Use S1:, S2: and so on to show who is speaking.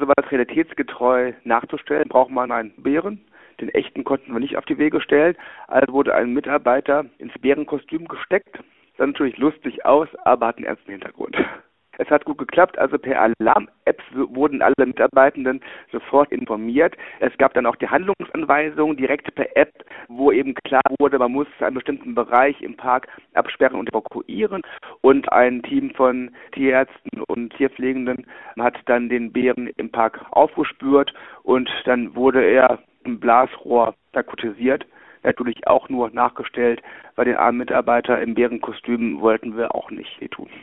S1: sowas realitätsgetreu nachzustellen, braucht man einen Bären. Den echten konnten wir nicht auf die Wege stellen. Also wurde ein Mitarbeiter ins Bärenkostüm gesteckt. Sah natürlich lustig aus, aber hat einen ernsten Hintergrund. Es hat gut geklappt, also per Alarm-Apps wurden alle Mitarbeitenden sofort informiert. Es gab dann auch die Handlungsanweisungen direkt per App, wo eben klar wurde, man muss einen bestimmten Bereich im Park absperren und evakuieren. Und ein Team von Tierärzten und Tierpflegenden hat dann den Bären im Park aufgespürt und dann wurde er im Blasrohr narkotisiert. Natürlich auch nur nachgestellt, weil den armen Mitarbeiter im Bärenkostüm wollten wir auch nicht wehtun.